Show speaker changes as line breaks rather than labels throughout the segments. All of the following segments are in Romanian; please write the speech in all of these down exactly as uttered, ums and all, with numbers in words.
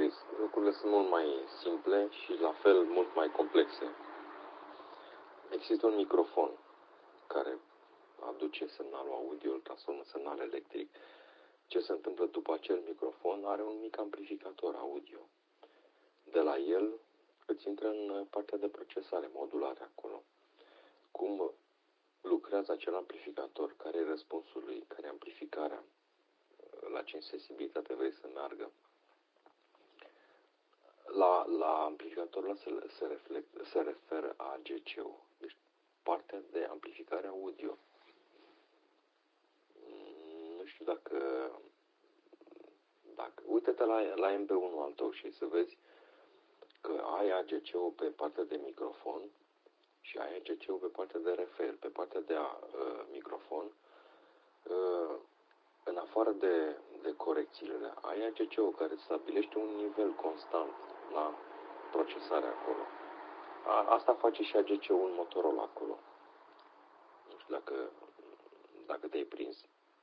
lucrurile, lucrurile sunt mult mai simple și la fel mult mai complexe. Există un microfon care aduce semnalul audio, îl transformă în semnal electric. Ce se întâmplă după acel microfon? Are un mic amplificator audio. De la el îți intră în partea de procesare, modulare acolo. Cum lucrează acel amplificator, care e răspunsul lui, care e amplificarea, la ce sensibilitate vrei să meargă. La, la amplificatorul ăla se, se, reflect, se referă A G C-ul, deci partea de amplificare audio. Nu știu dacă, dacă uite-te la, la M P unu al tău și să vezi că ai A G C-ul pe partea de microfon și ai A G C-ul pe partea de refer, pe partea de a, uh, microfon. Uh, în afară de, de corecțiile, ai A G C-ul care stabilește un nivel constant la procesarea acolo. A, asta face și A G C-ul în Motorola acolo. Nu știu dacă, dacă te-ai prins.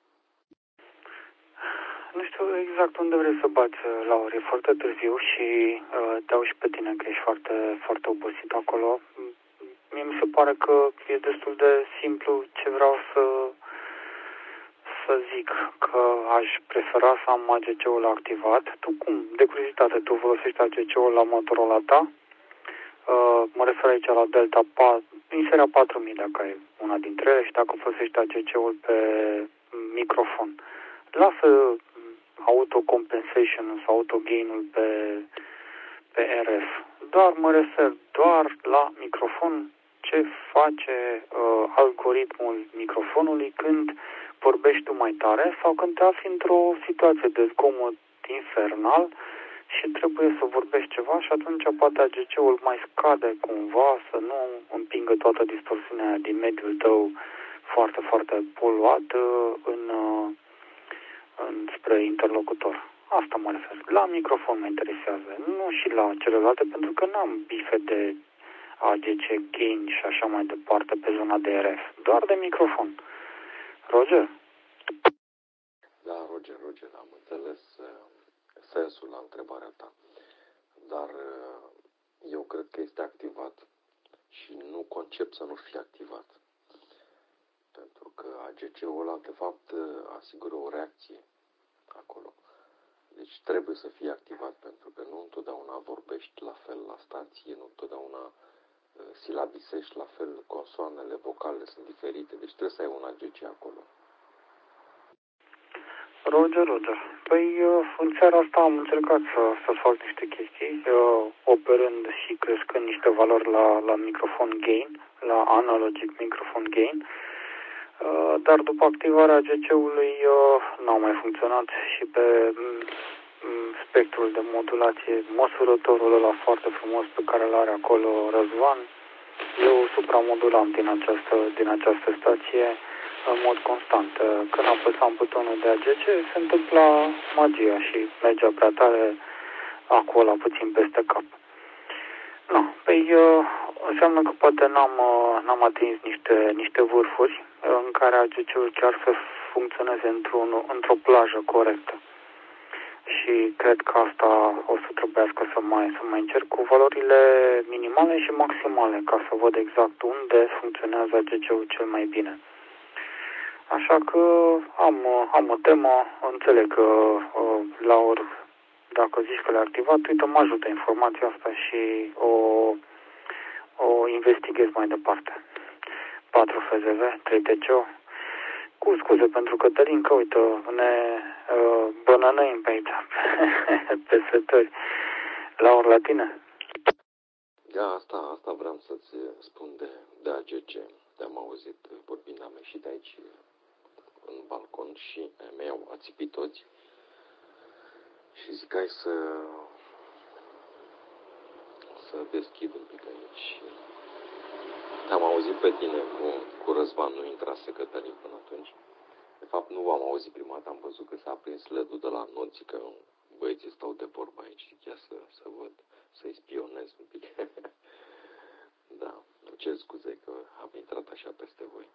Nu știu exact unde vrei să bați, Laur. E foarte târziu și uh, te auzi și pe tine că ești foarte, foarte obosit acolo. Mie mi se pare că e destul de simplu ce vreau să, să zic, că aș prefera să am A G C-ul activat. Tu cum? De curiozitate, tu folosești A G C-ul la Motorola ta? Uh, mă refer aici la Delta patru, din seria patru mii, dacă ai una dintre ele, și dacă folosești A G C-ul pe microfon. Lasă auto-compensation sau auto-gain-ul pe, pe R F. Doar mă refer doar la microfon, ce face uh, algoritmul microfonului când vorbești tu mai tare sau când te afli într-o situație de zgomot infernal și trebuie să vorbești ceva și atunci poate A G C-ul mai scade cumva să nu împingă toată distorsiunea din mediul tău foarte, foarte poluat uh, în... Uh, spre interlocutor. Asta mă refer. La microfon mă interesează, nu și la celelalte, pentru că n-am bife de A G C, gain și așa mai departe pe zona de R F. Doar de microfon. Roger?
Da, Roger, Roger, am înțeles uh, sensul la întrebarea ta. Dar uh, eu cred că este activat și nu concep să nu fie activat. Pentru că A G C-ul ăla, de fapt, asigură o reacție acolo. Deci trebuie să fie activat, pentru că nu întotdeauna vorbești la fel la stație, nu întotdeauna uh, silabisești la fel, consoanele, vocalele sunt diferite, deci trebuie să ai un A G C acolo.
Roger, Roger. Păi în seara asta am încercat să, să fac niște chestii, operând și crescând niște valori la, la microfon gain, la analogic microfon gain, dar după activarea A G C-ului n-au mai funcționat și pe spectrul de modulație, măsurătorul ăla foarte frumos pe care îl are acolo Răzvan, eu supramodulam din această, din această stație în mod constant. Când apăsam butonul de A G C, se întâmpla magia și mergea prea tare acolo, puțin peste cap. No, păi înseamnă că poate n-am, n-am atins niște, niște vârfuri în care A G C-ul chiar să funcționeze într-un, într-o plajă corectă. Și cred că asta o să trebuiască să mai, să mai încerc cu valorile minimale și maximale, ca să văd exact unde funcționează A G C-ul cel mai bine. Așa că am, am o temă, înțeleg că uh, la ori, dacă zici că le-a activat, uite, mă ajută informația asta și o, o investighez mai departe. patru F Z V, trei T C O. Cu scuze pentru Cătălin, că uite, ne uh, bănănăim pe aici, pe setări. La ori la tine?
Da, asta, asta vreau să-ți spun de, de A G C. Te-am auzit vorbind, am ieșit aici în balcon și mi-au ațipit toți și zic, hai să să deschid un pic aici. Te-am auzit pe tine cu, cu Răzvan, nu intrase Cătălin până atunci. De fapt, nu am auzit prima dată, am văzut că s-a aprins L E D-ul de la anunții, că băieții stau de vorbă aici și chiar să, să văd, să-i spionez un pic. Da, îmi cer scuze că am intrat așa peste voi.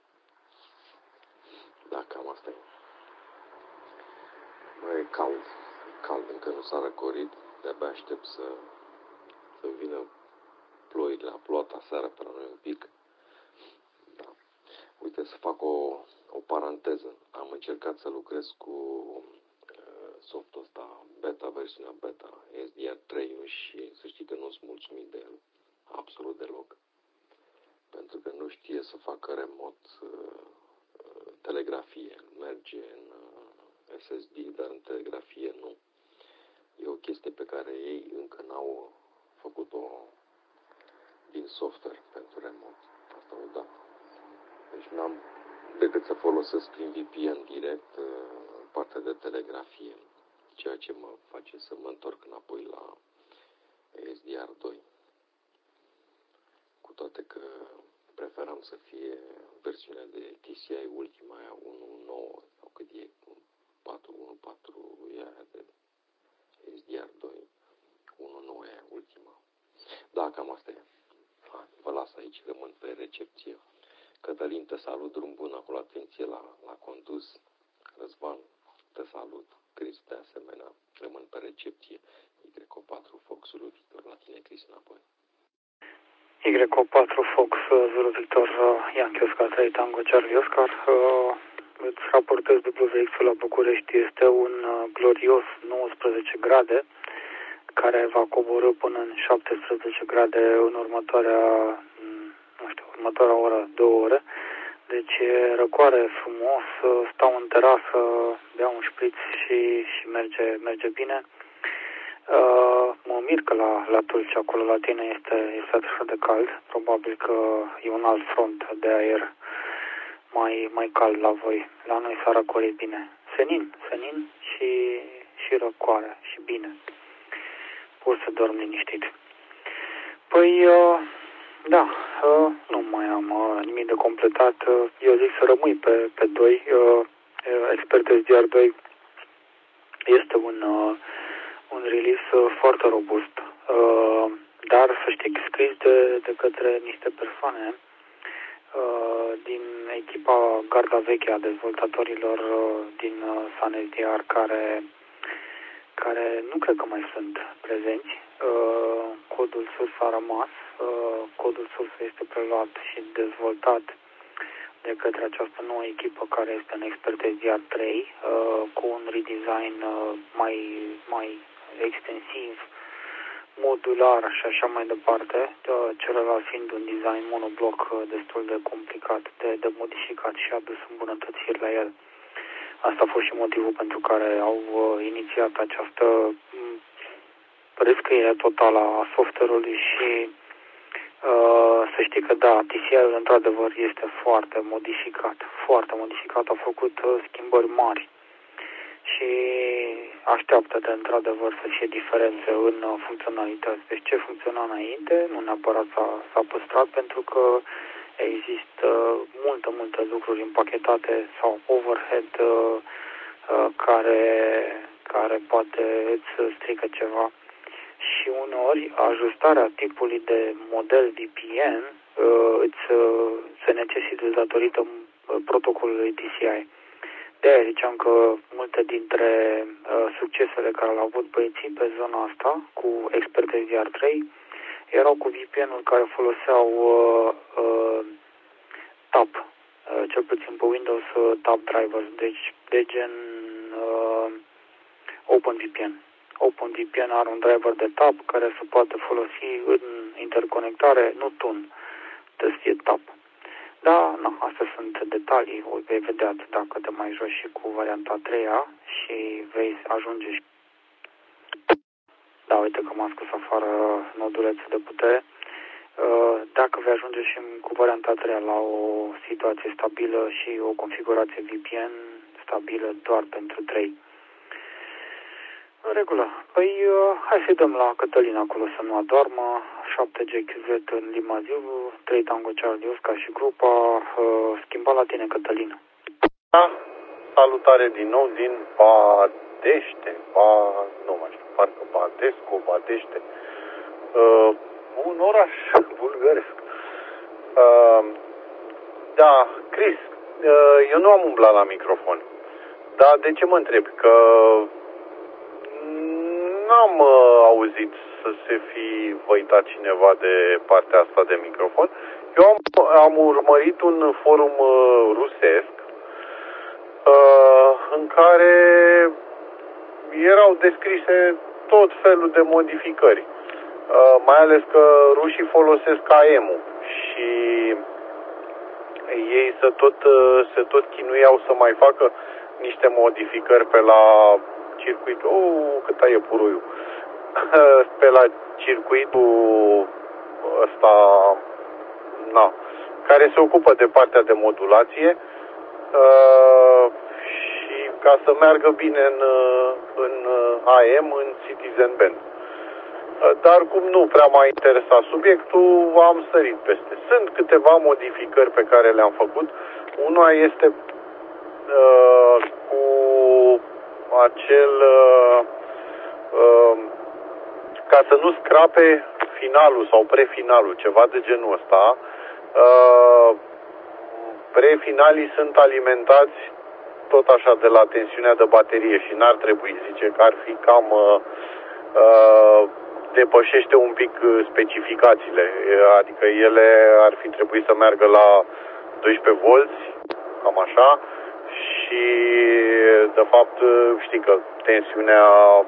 Da, cam asta e. Bă, e cald, cald, încă nu s-a răcorit. de-abia aștept să, să vină ploile, la plouat aseară pe la noi un pic. Da. Uite, să fac o, o paranteză. Am încercat să lucrez cu uh, softul ăsta, beta, versiunea beta, S D R trei și să știi că nu sunt mulțumit de el, absolut deloc. Pentru că nu știe să facă remot uh, telegrafie. Merge în uh, S S D, dar în telegrafie nu. E o chestie pe care ei încă n-au făcut-o din software pentru remot. Asta o da. Deci n-am decât să folosesc prin V P N direct uh, partea de telegrafie, ceea ce mă face să mă întorc înapoi la S D R doi. Cu toate că preferam să fie versiunea de T C I ultima, aia unu punct nouă sau cât e, patru punct unu punct patru e aia de S D R doi, unu punct nouă e aia ultima. Da, cam asta e. Hai, vă las aici, rămân pe recepție. Cătălin, te salut, drum bun, acolo atenție la, la condus. Răzvan, te salut. Cris, de asemenea, rămân pe recepție. Y O patru, Fox, Zulu, Victor, la tine, Cris, înapoi.
Y O patru, Fox, Zulu, Victor, Yankee, Oscar, trei, Tango, Charlie, Oscar. Îți raportez W X-ul la București. Este un glorios nouăsprezece grade, care va coborî până în șaptesprezece grade în următoarea, nu știu, următoarea oră, două ore. Deci e răcoare frumos, stau în terasă, beau un șpriț și, și merge, merge bine. Uh, mă mir că la, la Tulci, acolo la tine, este, este așa de cald. Probabil că e un alt front de aer mai, mai cald la voi. La noi s-a răcorit bine. Senin, senin și, și răcoare și bine. Poți să dormi liniștit. Păi, uh, da, uh, nu mai am uh, nimic de completat. Uh, eu zic să rămâi pe, pe doi. Uh, Expert S D R doi este un, uh, un release uh, foarte robust. Uh, dar să știi că scris de, de către niște persoane uh, din echipa garda veche a dezvoltatorilor uh, din uh, Sun S D R care, care nu cred că mai sunt prezenți. Uh, codul surs a rămas, uh, codul surs este preluat și dezvoltat de către această nouă echipă care este în Expert S D R trei, uh, cu un redesign uh, mai, mai extensiv, modular și așa mai departe, uh, celălalt fiind un design monobloc uh, destul de complicat de, de modificat și adus îmbunătățiri la el. Asta a fost și motivul pentru care au uh, inițiat această m- rescriere totală a software-ului și uh, să știi că da, T C I-ul într-adevăr este foarte modificat, foarte modificat, a făcut uh, schimbări mari și așteaptă de într-adevăr să fie diferențe în uh, funcționalități. Deci ce funcționa înainte, nu neapărat s-a, s-a păstrat, pentru că există multe, multe lucruri împachetate sau overhead uh, uh, care, care poate îți strică ceva. Și uneori ajustarea tipului de model V P N uh, îți uh, se necesită datorită uh, protocolului T C I. De-aia ziceam că multe dintre uh, succesele care le-au avut băieții pe zona asta cu Expert S D R trei erau cu V P N-uri care foloseau uh, uh, T A P, uh, cel puțin pe Windows uh, T A P drivers, deci de gen uh, OpenVPN. OpenVPN are un driver de T A P care se poate folosi în interconectare, nu T U N, trebuie să fie T A P. Da, nu, astea sunt detalii, o vei vedea dacă te mai joci și cu varianta a treia și vei ajunge și... Da, uite că m-a scos afară nodulețul de putere. Dacă vei ajunge și cu varianta a treia la o situație stabilă și o configurație V P N stabilă doar pentru trei. În regulă. Păi, hai să-i dăm la Cătălin acolo să nu adoarmă. șapte G Q Z în Limaziu, trei Tango Charlie Oscar și grupa. Schimba la tine, Cătălin.
Da, salutare din nou din Badește. Ba, nu mai știu, parcă Badescu, Badește. Uh, un oraș bulgăresc. Uh, da, Chris, uh, eu nu am umblat la microfon. Dar de ce mă întreb? Că n-am uh, auzit să se fi văitat cineva de partea asta de microfon. Eu am, am urmărit un forum uh, rusesc uh, în care erau descrise tot felul de modificări. Uh, mai ales că rușii folosesc A M-ul și ei se tot, se tot chinuiau să mai facă niște modificări pe la circuitul, oh, cât e puruiul, pe la circuitul ăsta, na, care se ocupă de partea de modulație uh, și ca să meargă bine în, în A M, în Citizen Band. Dar cum nu prea m-a interesat subiectul, am sărit peste. Sunt câteva modificări pe care le-am făcut. Una este uh, cu acel uh, uh, ca să nu scrape finalul sau prefinalul, ceva de genul ăsta. Uh, prefinalii sunt alimentați tot așa de la tensiunea de baterie și n-ar trebui, zice că ar fi cam uh, uh, depășește un pic specificațiile, adică ele ar fi trebuit să meargă la doisprezece volți, cam așa, și de fapt știi că tensiunea,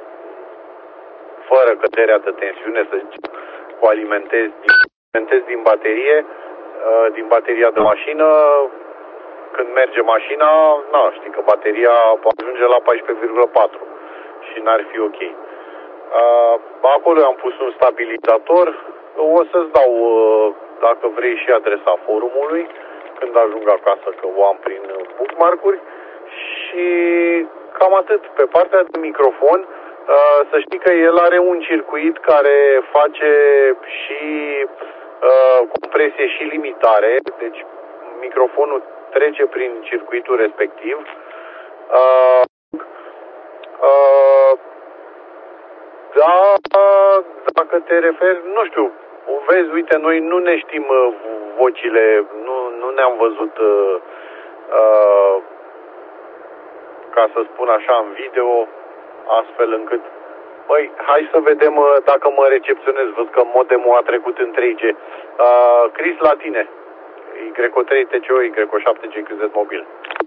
fără căderea de tensiune, să zicem, cu alimentezi, alimentezi din baterie, din bateria de mașină, când merge mașina, na, știi că bateria ajunge la paisprezece virgulă patru și n-ar fi ok. Uh, acolo am pus un stabilizator. O să-ți dau, uh, dacă vrei, și adresa forumului când ajung acasă, că o am prin bookmark-uri. Și cam atât. Pe partea de microfon, uh, să știi că el are un circuit care face și uh, compresie și limitare. Deci microfonul trece prin circuitul respectiv. Uh, uh, Da, dacă te referi, nu știu, vezi, uite, noi nu ne știm uh, vocile, nu, nu ne-am văzut, uh, uh, ca să spun așa, în video, astfel încât, băi, hai să vedem uh, dacă mă recepționez, văd că modemul a trecut în trei G. Uh, Chris, la tine, Y O trei T C O, Y O șapte G Q Z mobil.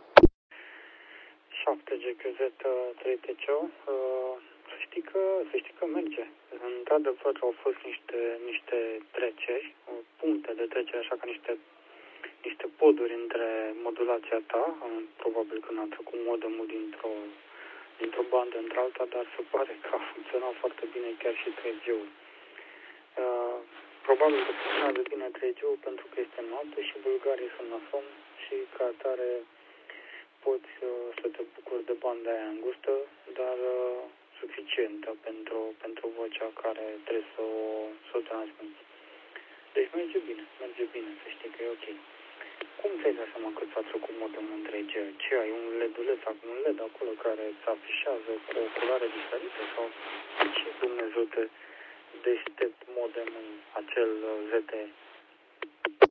șapte G Q Z trei T C O, uh... Să știi că, să știi că merge. Într-adevăr au fost niște, niște treceri, puncte de trecere, așa ca niște, niște poduri între modulația ta. Probabil că n-a trecut modemul dintr-o, dintr-o bandă într-alta, dar se pare că a funcționat foarte bine chiar și trei G-ul. Uh, probabil că funcționează bine trei G-ul pentru că este noapte și bulgarii sunt la somn și ca atare poți uh, să te bucuri de banda aia îngustă, dar uh, suficientă pentru, pentru vocea care trebuie să o, să o transmiți. Deci merge bine, merge bine, să știi că e ok. Cum ți-ai dat seama că ți-a trecut modemul în trei G? Ce ai, un leduleț, acum un L E D acolo care îți afișează cu o culoare diferită? Sau ce Dumnezeu te deștept modemul acel Z T E?